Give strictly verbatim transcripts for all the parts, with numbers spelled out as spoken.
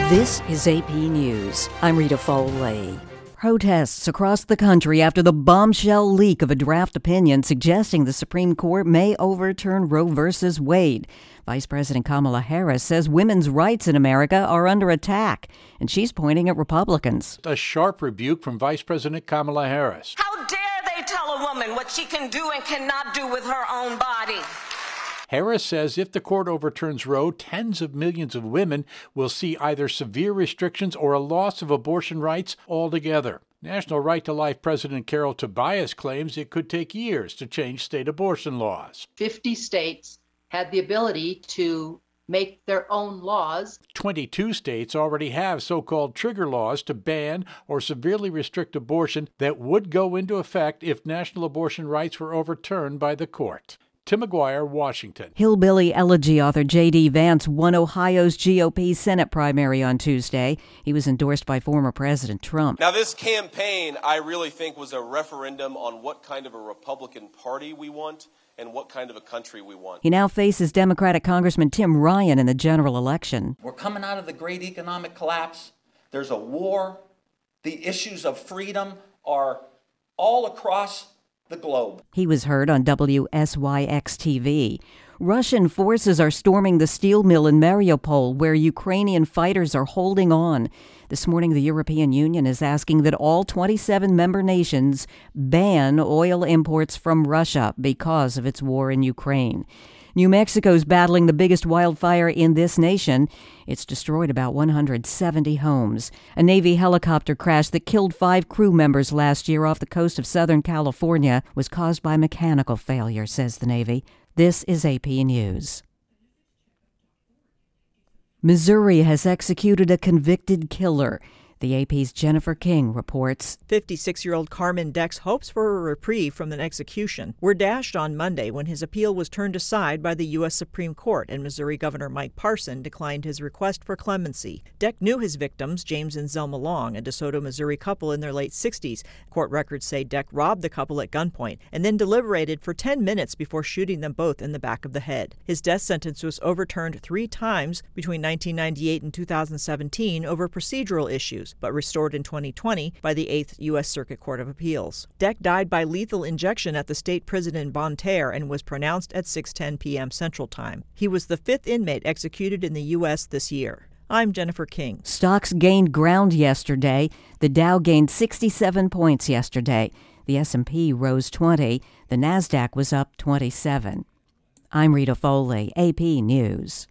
This is A P News. I'm Rita Foley. Protests across the country after the bombshell leak of a draft opinion suggesting the Supreme Court may overturn Roe v. Wade. Vice President Kamala Harris says women's rights in America are under attack, and she's pointing at Republicans. A sharp rebuke from Vice President Kamala Harris. How dare they tell a woman what she can do and cannot do with her own body? Harris says if the court overturns Roe, tens of millions of women will see either severe restrictions or a loss of abortion rights altogether. National Right to Life President Carol Tobias claims it could take years to change state abortion laws. fifty states had the ability to make their own laws. twenty-two states already have so-called trigger laws to ban or severely restrict abortion that would go into effect if national abortion rights were overturned by the court. Tim McGuire, Washington. Hillbilly elegy author J D. Vance won Ohio's G O P Senate primary on Tuesday. He was endorsed by former President Trump. Now, this campaign, I really think, was a referendum on what kind of a Republican Party we want and what kind of a country we want. He now faces Democratic Congressman Tim Ryan in the general election. We're coming out of the great economic collapse. There's a war. The issues of freedom are all across the globe. He was heard on W S Y X T V. Russian forces are storming the steel mill in Mariupol, where Ukrainian fighters are holding on. This morning, the European Union is asking that all twenty-seven member nations ban oil imports from Russia because of its war in Ukraine. New Mexico's battling the biggest wildfire in this nation. It's destroyed about one hundred seventy homes. A Navy helicopter crash that killed five crew members last year off the coast of Southern California was caused by mechanical failure, says the Navy. This is A P News. Missouri has executed a convicted killer. The A P's Jennifer King reports. fifty-six-year-old Carmen Deck's hopes for a reprieve from an execution were dashed on Monday when his appeal was turned aside by the U S Supreme Court and Missouri Governor Mike Parson declined his request for clemency. Deck knew his victims, James and Zelma Long, a DeSoto, Missouri couple in their late sixties. Court records say Deck robbed the couple at gunpoint and then deliberated for ten minutes before shooting them both in the back of the head. His death sentence was overturned three times between nineteen ninety-eight and two thousand seventeen over procedural issues, but restored in twenty twenty by the eighth U S Circuit Court of Appeals. Deck died by lethal injection at the state prison in Bonne Terre and was pronounced at six ten p.m. Central Time. He was the fifth inmate executed in the U S this year. I'm Jennifer King. Stocks gained ground yesterday. The Dow gained sixty-seven points yesterday. The S and P rose twenty. The Nasdaq was up twenty-seven. I'm Rita Foley, A P News.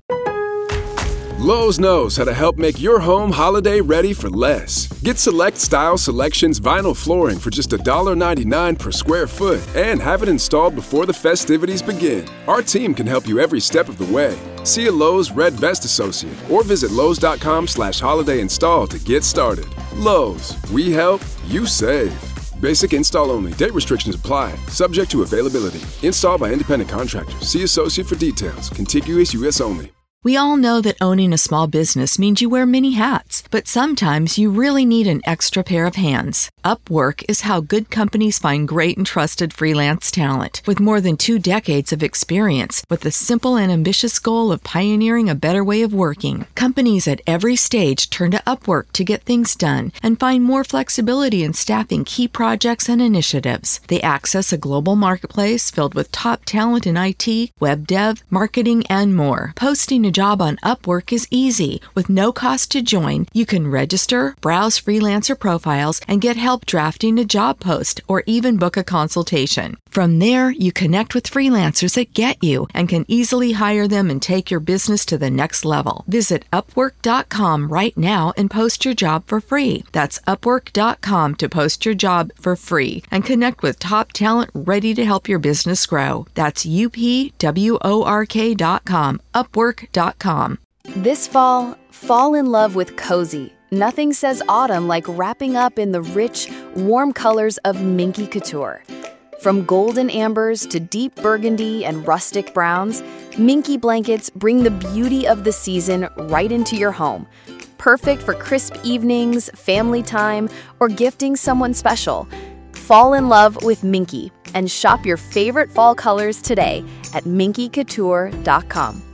Lowe's knows how to help make your home holiday ready for less. Get Select Style Selections vinyl flooring for just one dollar ninety-nine per square foot and have it installed before the festivities begin. Our team can help you every step of the way. See a Lowe's Red Vest associate or visit Lowe's.com slash holiday install to get started. Lowe's, we help, you save. Basic install only. Date restrictions apply. Subject to availability. Installed by independent contractors. See associate for details. Contiguous U S only. We all know that owning a small business means you wear many hats, but sometimes you really need an extra pair of hands. Upwork is how good companies find great and trusted freelance talent. With more than two decades of experience, with the simple and ambitious goal of pioneering a better way of working, companies at every stage turn to Upwork to get things done and find more flexibility in staffing key projects and initiatives. They access a global marketplace filled with top talent in I T, web dev, marketing, and more. Posting a job on Upwork is easy. With no cost to join, you can register, browse freelancer profiles, and get help drafting a job post or even book a consultation. From there, you connect with freelancers that get you and can easily hire them and take your business to the next level. Visit Upwork dot com right now and post your job for free. That's Upwork dot com to post your job for free and connect with top talent ready to help your business grow. That's U P W O R K dot com, Upwork dot com. This fall, fall in love with cozy. Nothing says autumn like wrapping up in the rich, warm colors of Minky Couture. From golden ambers to deep burgundy and rustic browns, Minky blankets bring the beauty of the season right into your home. Perfect for crisp evenings, family time, or gifting someone special. Fall in love with Minky and shop your favorite fall colors today at Minky Couture dot com.